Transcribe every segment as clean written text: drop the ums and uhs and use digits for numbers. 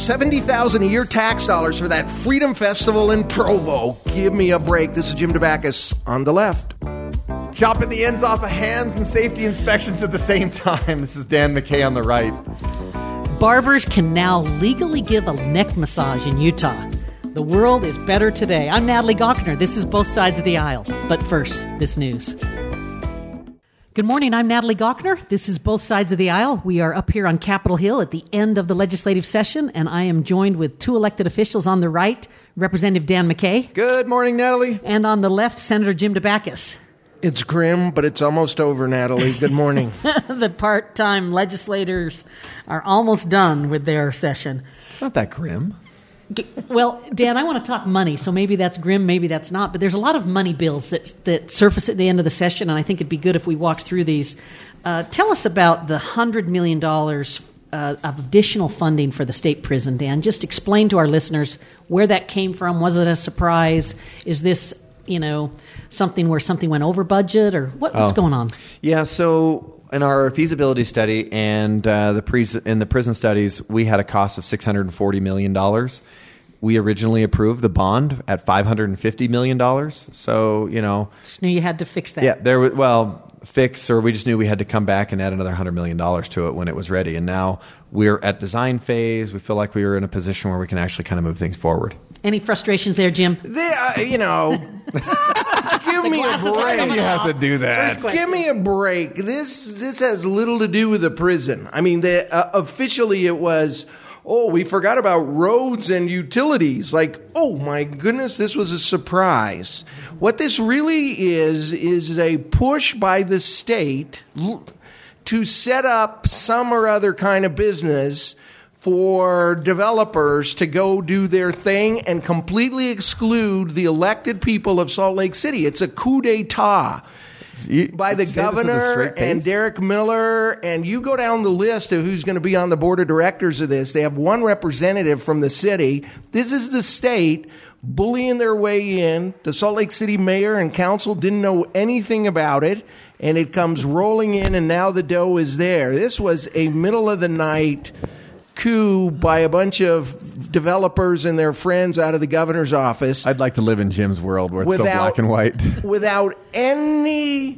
$70,000 a year tax dollars for that Freedom Festival in Provo. Give me a break. This is Jim DeBackus on the left. Chopping the ends off of hams and safety inspections at the same time. This is Dan McKay on the right. Barbers can now legally give a neck massage in Utah. The world is better today. I'm Natalie Gochner. This is Both Sides of the Aisle. But first, this news. Good morning. I'm Natalie Gochner. This is Both Sides of the Aisle. We are up here on Capitol Hill at the end of the legislative session, and I am joined with two elected officials on the right, Representative Dan McKay. Good morning, Natalie. And on the left, Senator Jim DeBackus. It's grim, but it's almost over, Natalie. Good morning. The part-time legislators are almost done with their session. It's not that grim. Well, Dan, I want to talk money, so maybe that's grim, maybe that's not. But there's a lot of money bills that surface at the end of the session, and I think it'd be good if we walked through these. Tell us about the $100 million of additional funding for the state prison, Dan. Just explain to our listeners where that came from. Was it a surprise? Is this, something where something went over budget, or what's going on? Yeah, so in our feasibility study and in the prison studies, we had a cost of $640 million. We originally approved the bond at $550 million. So, Just knew you had to fix that. Yeah, fix, or we just knew we had to come back and add another $100 million to it when it was ready. And now we're at design phase. We feel like we were in a position where we can actually kind of move things forward. Any frustrations there, Jim? Give me a break. You have to do that. Give me a break. This has little to do with the prison. I mean, officially it was, we forgot about roads and utilities. Like, oh my goodness, this was a surprise. What this really is a push by the state to set up some or other kind of business for developers to go do their thing and completely exclude the elected people of Salt Lake City. It's a coup d'etat by the governor and Derek Miller, and you go down the list of who's going to be on the board of directors of this. They have one representative from the city. This is the state bullying their way in. The Salt Lake City mayor and council didn't know anything about it, and it comes rolling in, and now the dough is there. This was a middle-of-the-night coup by a bunch of developers and their friends out of the governor's office. I'd like to live in Jim's world where it's so black and white. Without any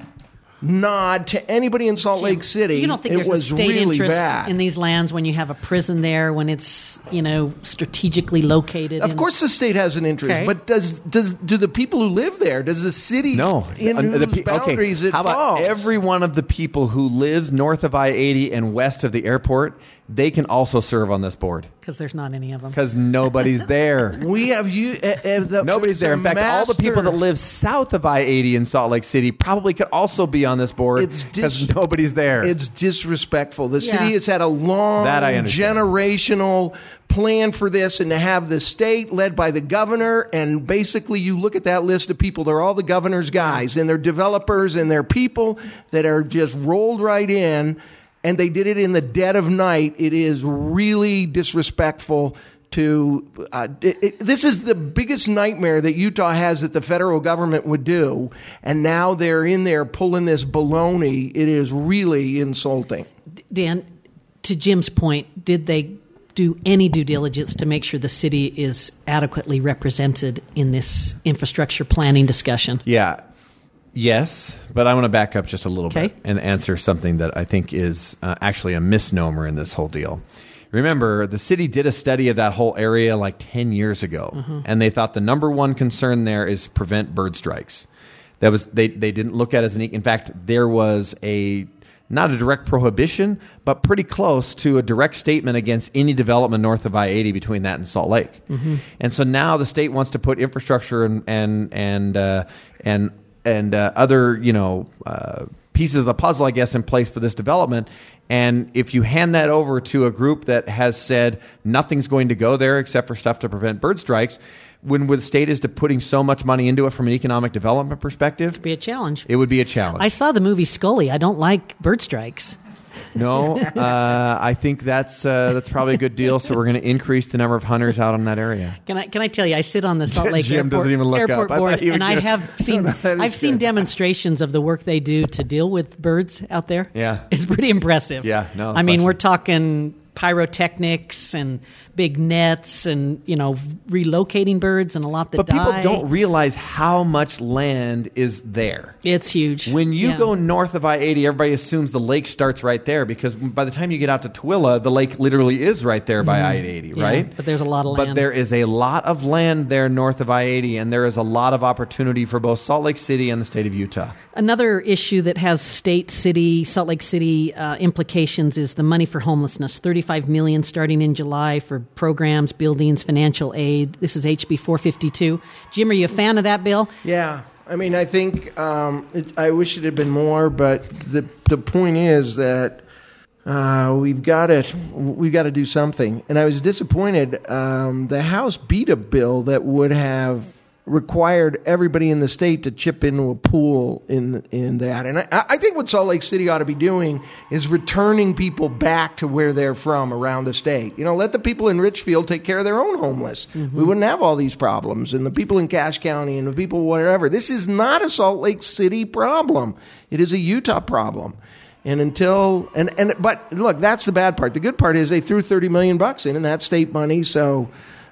nod to anybody in Salt Lake City. You don't think there's a state interest in these lands when you have a prison there, when it's strategically located? Of course the state has an interest, okay. But do the people who live there, does the city in whose boundaries it falls? How about every one of the people who lives north of I-80 and west of the airport, they can also serve on this board? Because there's not any of them. Because nobody's there. We have nobody's there. In fact, all the people that live south of I-80 in Salt Lake City probably could also be on this board because nobody's there. It's disrespectful. The city has had a long, generational plan for this, and to have the state led by the governor, and basically you look at that list of people, they're all the governor's guys, and they're developers, and they're people that are just rolled right in, and they did it in the dead of night. It is really disrespectful to this is the biggest nightmare that Utah has that the federal government would do, and now they're in there pulling this baloney. It is really insulting. Dan, to Jim's point, did they do any due diligence to make sure the city is adequately represented in this infrastructure planning discussion? Yeah. Yes, but I want to back up just a little bit and answer something that I think is actually a misnomer in this whole deal. Remember, the city did a study of that whole area like 10 years ago, and they thought the number one concern there is prevent bird strikes. That was they didn't look at it as in fact, there was not a direct prohibition, but pretty close to a direct statement against any development north of I-80 between that and Salt Lake. And so now the state wants to put infrastructure and other pieces of the puzzle, I guess, in place for this development. And if you hand that over to a group that has said nothing's going to go there except for stuff to prevent bird strikes, when the state is putting so much money into it from an economic development perspective, it would be a challenge. It would be a challenge. I saw the movie Scully. I don't like bird strikes. No, I think that's probably a good deal. So we're going to increase the number of hunters out in that area. Can I tell you? I sit on the Salt Lake Jim Airport, doesn't even look airport up. board, and I have seen seen demonstrations of the work they do to deal with birds out there. Yeah, it's pretty impressive. Yeah, no. I mean, we're talking pyrotechnics and big nets and, relocating birds and a lot that but die. But people don't realize how much land is there. It's huge. When you go north of I-80, everybody assumes the lake starts right there because by the time you get out to Tooele, the lake literally is right there by I-80, right? But there's a lot of land. But there is a lot of land there north of I-80, and there is a lot of opportunity for both Salt Lake City and the state of Utah. Another issue that has Salt Lake City implications is the money for homelessness. $35 million starting in July for programs, buildings, financial aid. This is HB 452. Jim, are you a fan of that bill? Yeah. I mean, I think I wish it had been more, but the point is that we've got to do something. And I was disappointed. The House beat a bill that would have required everybody in the state to chip into a pool in that. And I think what Salt Lake City ought to be doing is returning people back to where they're from around the state. Let the people in Richfield take care of their own homeless. Mm-hmm. We wouldn't have all these problems. And the people in Cache County and the people wherever. This is not a Salt Lake City problem. It is a Utah problem. And but look, that's the bad part. The good part is they threw $30 million in, and that's state money. So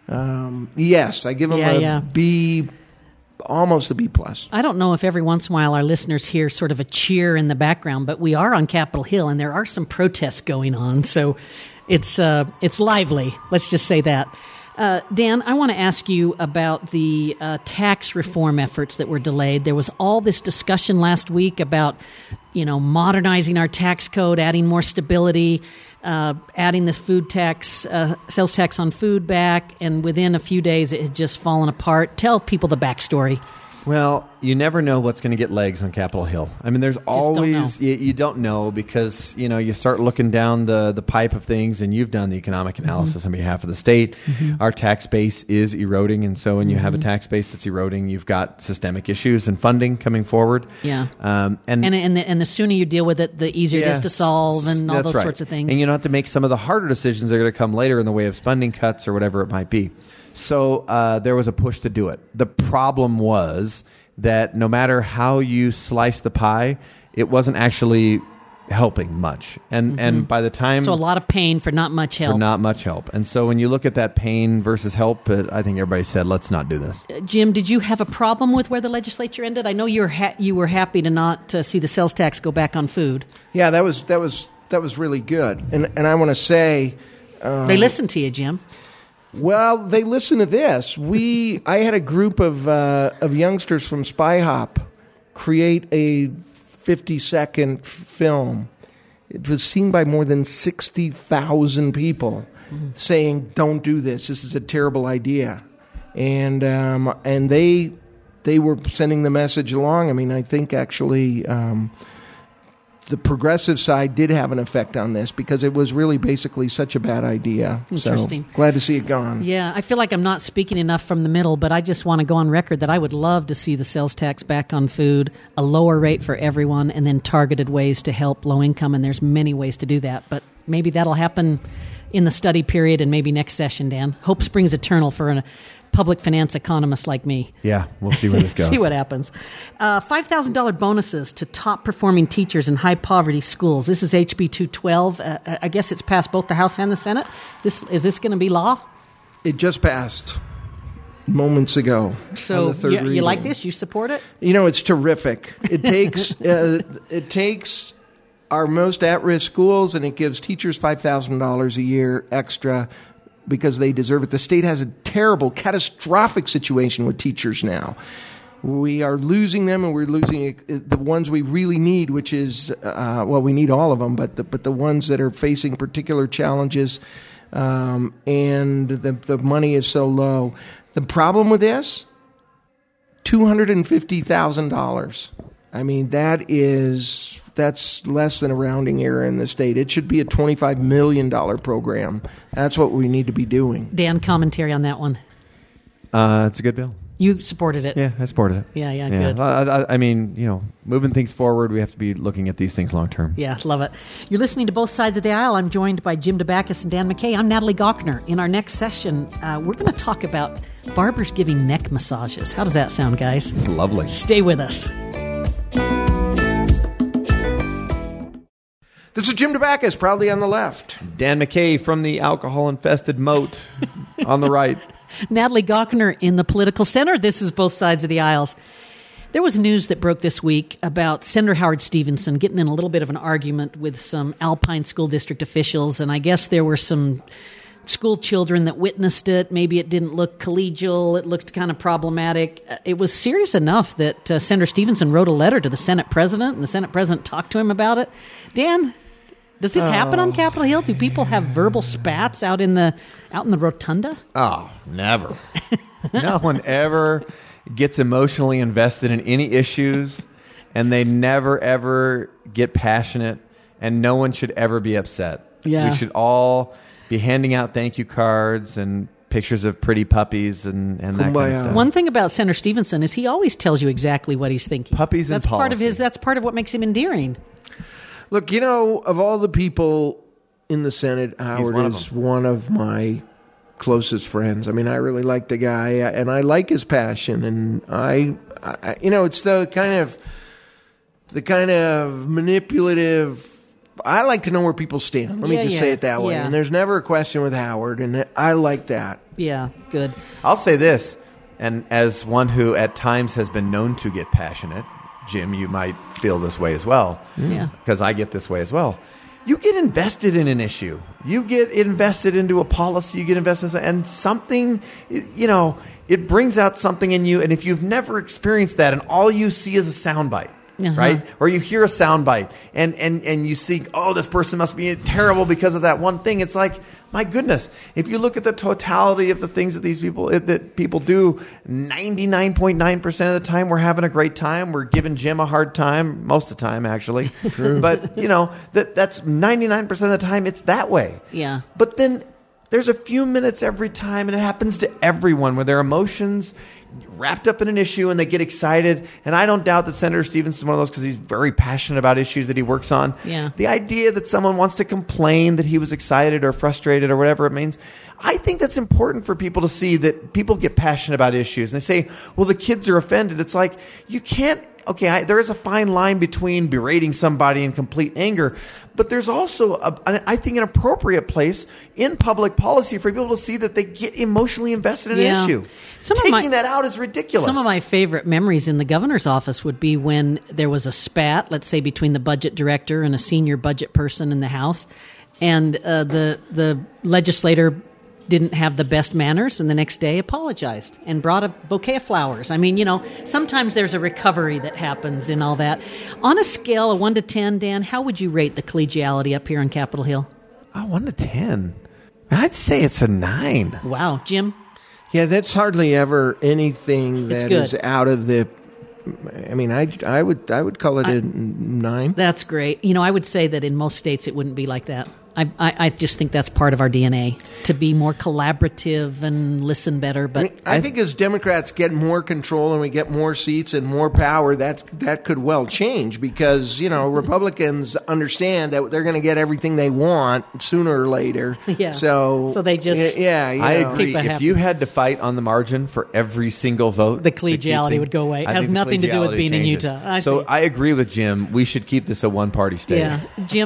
yes, I give them a B, almost a B+. I don't know if every once in a while our listeners hear sort of a cheer in the background, but we are on Capitol Hill, and there are some protests going on. So it's lively. Let's just say that. Dan, I want to ask you about the tax reform efforts that were delayed. There was all this discussion last week about, modernizing our tax code, adding more stability, adding this food tax, sales tax on food back, and within a few days it had just fallen apart. Tell people the backstory. Well, you never know what's going to get legs on Capitol Hill. I mean, there's always, you don't know because, you start looking down the pipe of things, and you've done the economic analysis on behalf of the state. Mm-hmm. Our tax base is eroding, and so when you have a tax base that's eroding, you've got systemic issues and funding coming forward. Yeah. And the sooner you deal with it, the easier it is to solve and all those sorts of things. And you don't have to make some of the harder decisions that are going to come later in the way of spending cuts or whatever it might be. So there was a push to do it. The problem was that no matter how you slice the pie, it wasn't actually helping much. And by the time... So a lot of pain for not much help. And so when you look at that pain versus help, I think everybody said, let's not do this. Jim, did you have a problem with where the legislature ended? I know you were happy to not see the sales tax go back on food. Yeah, that was really good. And I want to say... they listened to you, Jim. Well, they listen to this. I had a group of youngsters from Spy Hop create a 50-second film. It was seen by more than 60,000 people saying, "Don't do this. This is a terrible idea." And they were sending the message along. I mean, I think actually the progressive side did have an effect on this because it was really basically such a bad idea. Interesting. So, glad to see it gone. Yeah, I feel like I'm not speaking enough from the middle, but I just want to go on record that I would love to see the sales tax back on food, a lower rate for everyone, and then targeted ways to help low income, and there's many ways to do that. But maybe that'll happen in the study period and maybe next session, Dan. Hope springs eternal for a public finance economist like me. Yeah, we'll see where this goes. See what happens. $5,000 bonuses to top-performing teachers in high-poverty schools. This is HB 212. I guess it's passed both the House and the Senate. Is this going to be law? It just passed moments ago. So on the third reading. You like this? You support it? It's terrific. It takes our most at-risk schools and it gives teachers $5,000 a year extra because they deserve it. The state has a terrible, catastrophic situation with teachers now. We are losing them, and we're losing the ones we really need, which is, we need all of them, but the ones that are facing particular challenges, and the money is so low. The problem with this, $250,000. I mean, that's less than a rounding error in the state. It should be a $25 million program. That's what we need to be doing. Dan, commentary on that one. It's a good bill. You supported it. Yeah, I supported it. Yeah, good. I mean, moving things forward, we have to be looking at these things long term. Yeah, love it. You're listening to Both Sides of the Aisle. I'm joined by Jim Dabakis and Dan McKay. I'm Natalie Gochner. In our next session, we're going to talk about barbers giving neck massages. How does that sound, guys? Lovely. Stay with us. This is Jim Dabakis, proudly on the left. Dan McKay from the alcohol-infested moat on the right. Natalie Gochner in the political center. This is Both Sides of the Aisles. There was news that broke this week about Senator Howard Stevenson getting in a little bit of an argument with some Alpine School District officials, and I guess there were some school children that witnessed it. Maybe it didn't look collegial. It looked kind of problematic. It was serious enough that Senator Stevenson wrote a letter to the Senate president, and the Senate president talked to him about it. Dan, does this happen on Capitol Hill? Do people have verbal spats out in the rotunda? Oh, never. No one ever gets emotionally invested in any issues, and they never, ever get passionate, and no one should ever be upset. Yeah. We should all be handing out thank you cards and pictures of pretty puppies and that kind of stuff. One thing about Senator Stevenson is he always tells you exactly what he's thinking. Puppies and policy. That's part of what makes him endearing. Look, of all the people in the Senate, Howard is one of my closest friends. I mean, I really like the guy, and I like his passion, and I it's the kind of manipulative. I like to know where people stand. Let me just say it that way. Yeah. And there's never a question with Howard, and I like that. Yeah, good. I'll say this, and as one who at times has been known to get passionate, Jim, you might feel this way as well. Yeah. Because I get this way as well. You get invested in an issue. You get invested into a policy. You get invested in and something, it brings out something in you. And if you've never experienced that and all you see is a soundbite, right? Or you hear a soundbite and you see, oh, this person must be terrible because of that one thing. It's like, my goodness, if you look at the totality of the things that people do, 99.9% of the time we're having a great time. We're giving Jim a hard time, most of the time, actually. True. But, that's 99% of the time it's that way. Yeah. But then there's a few minutes every time, and it happens to everyone, where their emotions wrapped up in an issue and they get excited. And I don't doubt that Senator Stevenson is one of those because he's very passionate about issues that he works on. Yeah. The idea that someone wants to complain that he was excited or frustrated or whatever it means, I think that's important for people to see that people get passionate about issues. And they say, well, the kids are offended. It's like, you can't. Okay, there is a fine line between berating somebody in complete anger, but there's also, I think, an appropriate place in public policy for people to see that they get emotionally invested in an issue. Taking that out is ridiculous. Some of my favorite memories in the governor's office would be when there was a spat, let's say, between the budget director and a senior budget person in the House, and the legislator didn't have the best manners, and the next day apologized and brought a bouquet of flowers. I mean, sometimes there's a recovery that happens in all that. On a scale of 1 to 10, Dan, how would you rate the collegiality up here on Capitol Hill? 1 to 10. I'd say it's a 9. Wow. Jim? Yeah, that's hardly ever anything that is out of the... I mean, I would call it a 9. That's great. I would say that in most states it wouldn't be like that. I just think that's part of our DNA, to be more collaborative and listen better. But I think as Democrats get more control and we get more seats and more power, that could well change because, Republicans understand that they're going to get everything they want sooner or later. Yeah. So they just I agree. If you had to fight on the margin for every single vote, the collegiality would go away. It has nothing to do with being in Utah. I agree with Jim. We should keep this a one-party state. Yeah. Jim,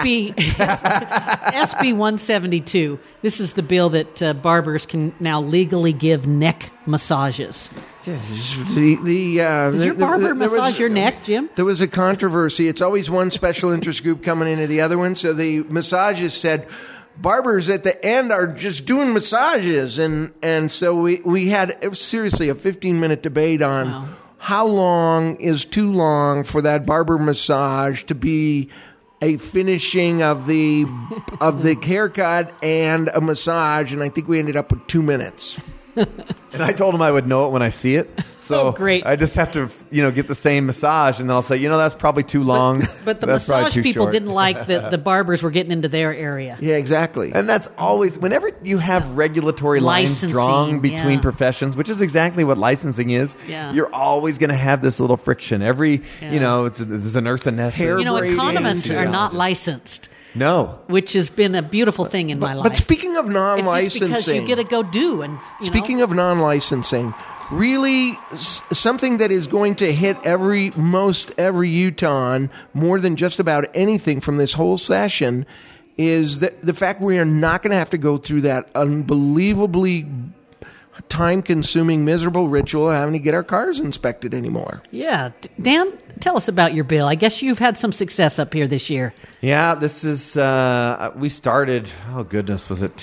SB 172. This is the bill that barbers can now legally give neck massages. Does your barber massage your neck, Jim? There was a controversy. It's always one special interest group coming into the other one. So the massages said barbers at the end are just doing massages. And so we had seriously a 15-minute debate on how long is too long for that barber massage to be a finishing of the haircut and a massage, and I think we ended up with 2 minutes. And I told him I would know it when I see it. So great. I just have to, get the same massage, and then I'll say, that's probably too long. But the massage people didn't like that the barbers were getting into their area. Yeah, exactly. And that's always, whenever you have regulatory lines drawn between professions, which is exactly what licensing is, you're always going to have this little friction. It's an earth and nest. Economists are not licensed. No. Which has been a beautiful thing in my life. But speaking of non-licensing... It's just because you get to go do. And speaking of non-licensing, really something that is going to hit most every Utahn more than just about anything from this whole session is the fact we are not going to have to go through that unbelievably time-consuming, miserable ritual of having to get our cars inspected anymore. Yeah. Dan, tell us about your bill. I guess you've had some success up here this year. Yeah, this is, we started, was it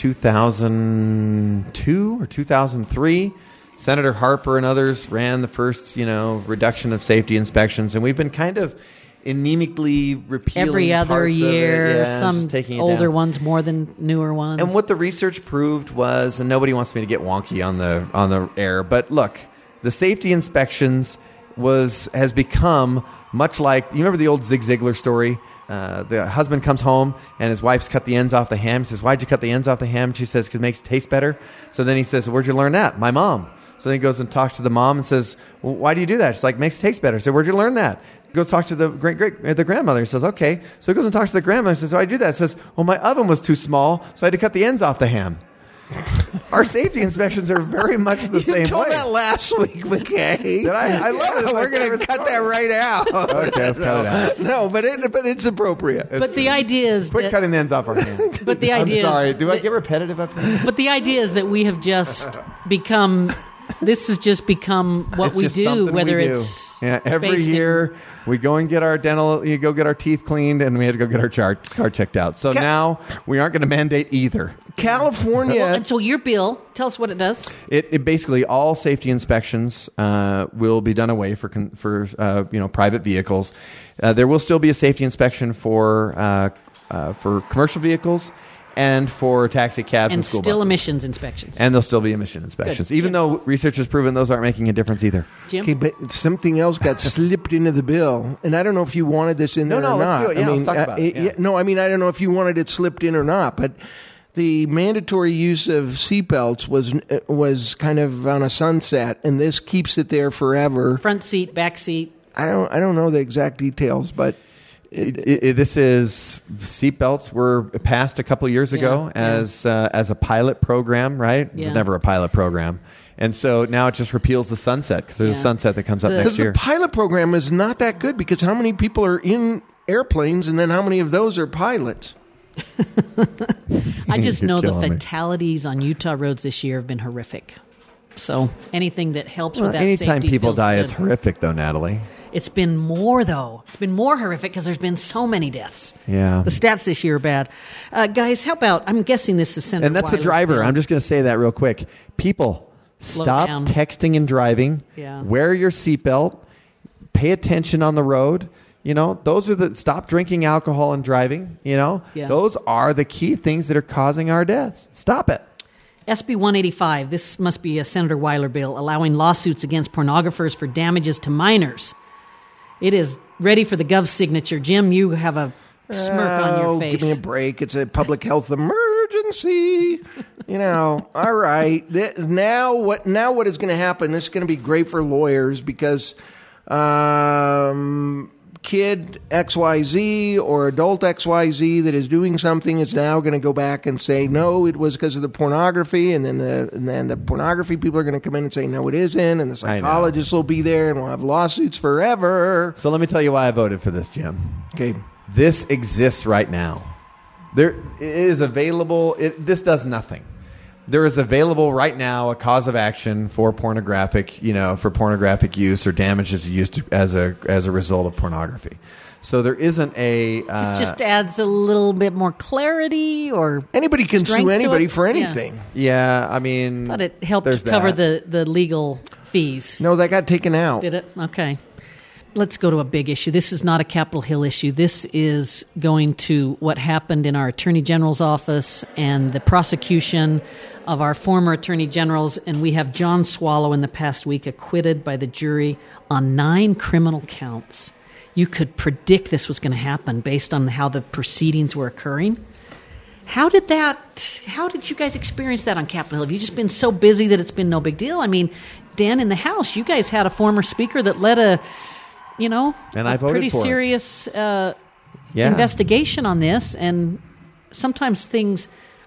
2002 or 2003? Senator Harper and others ran the first, reduction of safety inspections, and we've been kind of anemically repealing every other parts year, of it. Yeah, some older ones more than newer ones. And what the research proved was, and nobody wants me to get wonky on the air, but look, the safety inspections has become much like, you remember the old Zig Ziglar story? The husband comes home and his wife's cut the ends off the ham. He says, "Why'd you cut the ends off the ham?" She says, "'Cause it makes it taste better." So then he says, "Where'd you learn that?" "My mom." So then he goes and talks to the mom and says, "Well, why do you do that?" She's like, "Makes it taste better." So where'd you learn that? Goes talk to the the grandmother. He says, "Okay." So he goes and talks to the grandmother and says, "Why do you do that?" He says, "Well, my oven was too small, so I had to cut the ends off the ham." Our safety inspections are very much the same way. You told that last week, McKay. I love it. We're going to cut that right out. Okay, let's cut it out. No, but it's appropriate. But the idea is quit cutting the ends off our hand. But the idea I'm sorry. is do I get repetitive up here? But the idea is that we have just become. This has just become what we do. Whether it's every year we go and get our get our teeth cleaned, and we had to go get our car checked out. So now we aren't going to mandate either. California. Well, and so your bill, tell us what it does. It basically all safety inspections will be done away for private vehicles. There will still be a safety inspection for commercial vehicles. And for taxi cabs and school buses. And still emissions inspections. And there'll still be emission inspections, even though research has proven those aren't making a difference either. Jim? Okay, but something else got slipped into the bill, and I don't know if you wanted this in there or not. No, let's do it. Yeah, let's talk about it. Yeah. No, I mean, I don't know if you wanted it slipped in or not, but the mandatory use of seatbelts was kind of on a sunset, and this keeps it there forever. Front seat, back seat. I don't know the exact details, but... This is seatbelts were passed a couple years ago as a pilot program, right? Yeah. It was never a pilot program. And so now it just repeals the sunset because there's a sunset that comes up next year. Because the pilot program is not that good because how many people are in airplanes and then how many of those are pilots? I just know the fatalities on Utah roads this year have been horrific. So anything that helps with that safety anytime people die, good. It's horrific, though, Natalie. It's been more, though. It's been more horrific because there's been so many deaths. Yeah. The stats this year are bad. Guys, how about, I'm guessing this is Senator And that's Weiler's the driver. bill. I'm just going to say that real quick. People, stop down. texting and driving. Yeah. Wear your seatbelt. Pay attention on the road. Those are stop drinking alcohol and driving. Those are the key things that are causing our deaths. Stop it. SB 185, this must be a Senator Weiler bill, allowing lawsuits against pornographers for damages to minors. It is ready for the Gov signature. Jim, you have a smirk on your face. Give me a break. It's a public health emergency. All right. Now what is going to happen? This is going to be great for lawyers because kid XYZ or adult XYZ that is doing something is now going to go back and say, no, it was because of the pornography. And then the pornography people are going to come in and say, no, it isn't. And the psychologists will be there and we'll have lawsuits forever. So let me tell you why I voted for this, Jim. Okay. This exists right now. It is available. This does nothing. There is available right now a cause of action for pornographic use or damages used as a result of pornography. So there isn't a. It just adds a little bit more clarity, or anybody can sue anybody for anything. Yeah, I mean, thought it helped cover the legal fees. No, that got taken out. Did it? Okay. Let's go to a big issue. This is not a Capitol Hill issue. This is going to what happened in our Attorney General's office and the prosecution of our former Attorney Generals. And we have John Swallow in the past week acquitted by the jury on 9 criminal counts. You could predict this was going to happen based on how the proceedings were occurring. How did you guys experience that on Capitol Hill? Have you just been so busy that it's been no big deal? I mean, Dan, in the House, you guys had a former speaker that led a pretty serious investigation on this, and sometimes things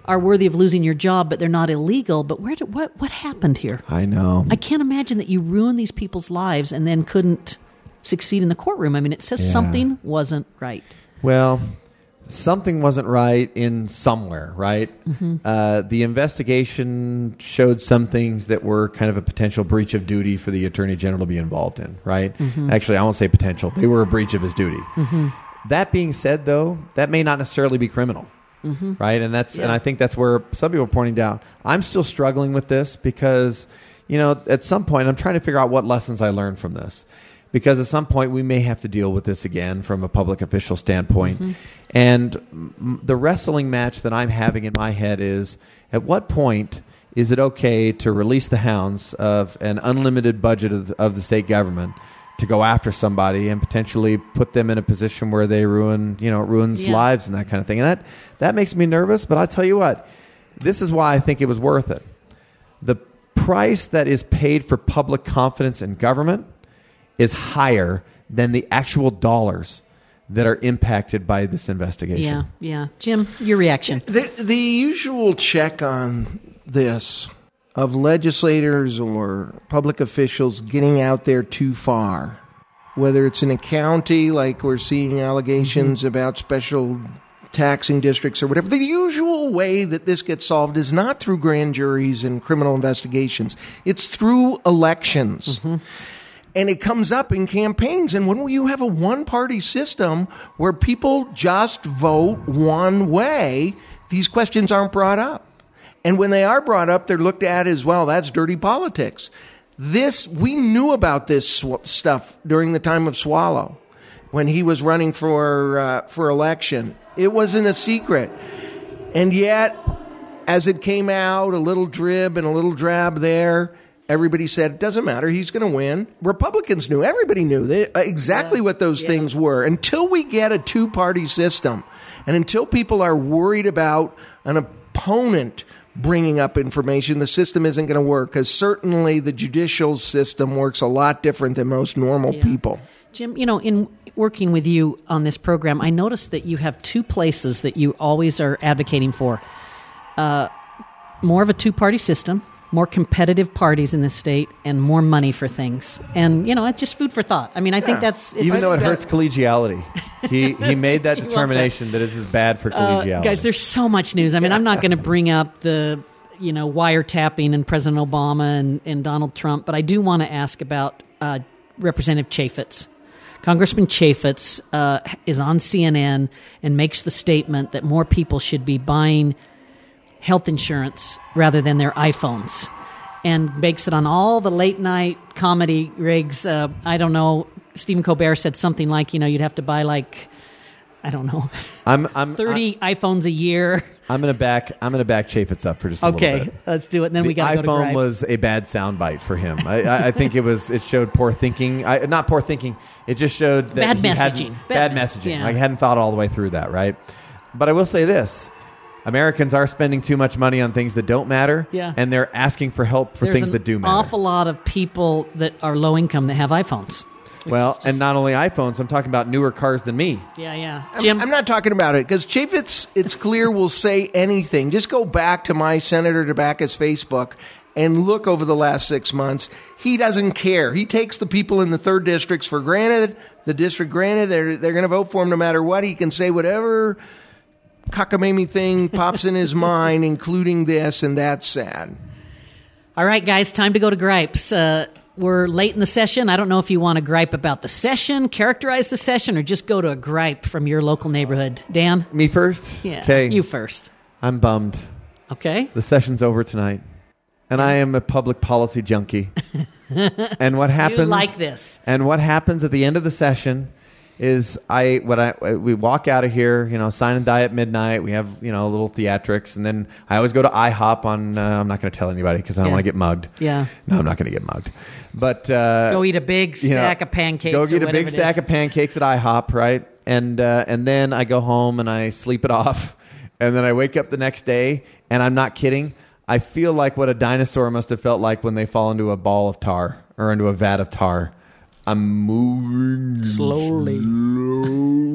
are worthy of losing your job, but they're not illegal. But what happened here? I know. I can't imagine that you ruined these people's lives and then couldn't succeed in the courtroom. I mean, it says something wasn't right. Well, something wasn't right in somewhere, right? Mm-hmm. The investigation showed some things that were kind of a potential breach of duty for the Attorney General to be involved in, right? Mm-hmm. Actually, I won't say potential. They were a breach of his duty. Mm-hmm. That being said, though, that may not necessarily be criminal, right? And and I think that's where some people are pointing down. I'm still struggling with this because, at some point, I'm trying to figure out what lessons I learned from this. Because at some point we may have to deal with this again from a public official standpoint. Mm-hmm. And the wrestling match that I'm having in my head is, at what point is it okay to release the hounds of an unlimited budget of the state government to go after somebody and potentially put them in a position where they ruins lives and that kind of thing? And that makes me nervous, but I'll tell you what, this is why I think it was worth it. The price that is paid for public confidence in government is higher than the actual dollars that are impacted by this investigation. Yeah. Jim, your reaction? The usual check on this of legislators or public officials getting out there too far, whether it's in a county, like we're seeing allegations about special taxing districts or whatever. The usual way that this gets solved is not through grand juries and criminal investigations. It's through elections. Mm-hmm. And it comes up in campaigns. And when you have a one-party system where people just vote one way, these questions aren't brought up. And when they are brought up, they're looked at as, well, that's dirty politics. We knew about this stuff during the time of Swallow, when he was running for election. It wasn't a secret. And yet, as it came out, a little drib and a little drab there, everybody said, it doesn't matter, he's going to win. Republicans knew. Everybody knew exactly what those things were. Until we get a two-party system, and until people are worried about an opponent bringing up information, the system isn't going to work, because certainly the judicial system works a lot different than most normal people. Jim, in working with you on this program, I noticed that you have two places that you always are advocating for. More of a two-party system, more competitive parties in the state, and more money for things. And, it's just food for thought. I mean, I think that's... Even though it hurts collegiality. He made that determination that this is bad for collegiality. Guys, there's so much news. I mean, I'm not going to bring up the, wiretapping and President Obama and Donald Trump, but I do want to ask about Representative Chaffetz. Congressman Chaffetz is on CNN and makes the statement that more people should be buying health insurance rather than their iPhones, and makes it on all the late night comedy rigs. I don't know. Stephen Colbert said something like, you'd have to buy 30 iPhones a year. I'm gonna back Chaffetz up for just a little bit. Okay, let's do it. And then we got to go to iPhone was a bad soundbite for him. I think it showed poor thinking. Not poor thinking. It just showed that bad messaging. Bad messaging. Yeah. I hadn't thought all the way through that, right? But I will say this. Americans are spending too much money on things that don't matter, and they're asking for help for things that do matter. There's an awful lot of people that are low income that have iPhones. Well, and not only iPhones, I'm talking about newer cars than me. Yeah. Jim? I'm not talking about it, because Chaffetz, it's clear, will say anything. Just go back to my Senator DeBacca's Facebook and look over the last 6 months. He doesn't care. He takes the people in the third districts for granted. The district granted, they're going to vote for him no matter what. He can say whatever cockamamie thing pops in his mind, including this, and that's sad. All right, guys, time to go to gripes. We're late in the session. I don't know if you want to gripe about the session, characterize the session, or just go to a gripe from your local neighborhood. Dan? Me first? Yeah, okay. You first. I'm bummed. Okay. The session's over tonight, and I am a public policy junkie. And what happens? You like this. And what happens at the end of the session is we walk out of here, sign and die at midnight. We have, a little theatrics. And then I always go to IHOP on, I'm not going to tell anybody because I don't want to get mugged. Yeah. No, I'm not going to get mugged. But go eat a big stack of pancakes. Go get a big stack of pancakes at IHOP, right? And then I go home and I sleep it off. And then I wake up the next day, and I'm not kidding. I feel like what a dinosaur must have felt like when they fall into a ball of tar or into a vat of tar. I'm moving slowly.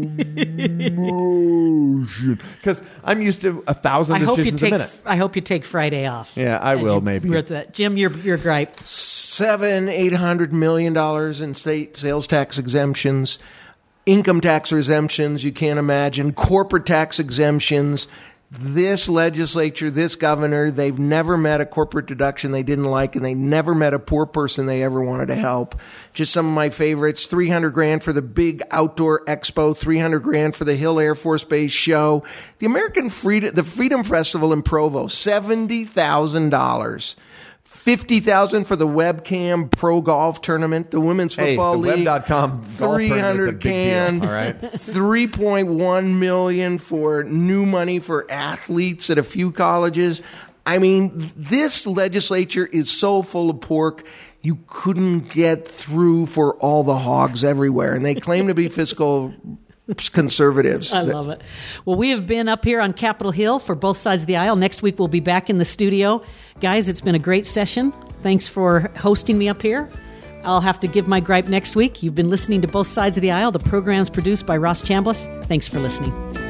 motion. Because I'm used to 1,000 decisions a minute. I hope you take Friday off. Yeah, I will maybe. Jim, your gripe. $700-800 million in state sales tax exemptions, income tax exemptions, you can't imagine, corporate tax exemptions. This legislature, this governor, they've never met a corporate deduction they didn't like, and they never met a poor person they ever wanted to help. Just some of my favorites: $300,000 for the big outdoor expo, $300,000 for the Hill Air Force Base show, the Freedom Festival in Provo, $70,000. $50,000 for the webcam pro golf tournament, the women's football league. Web.com $300,000. All right. $3.1 million for new money for athletes at a few colleges. I mean, this legislature is so full of pork, you couldn't get through for all the hogs everywhere. And they claim to be fiscal conservatives. I love it. Well, we have been up here on Capitol Hill for both sides of the aisle. Next week, we'll be back in the studio. Guys, it's been a great session. Thanks for hosting me up here. I'll have to give my gripe next week. You've been listening to Both Sides of the Aisle. The program's produced by Ross Chambliss. Thanks for listening.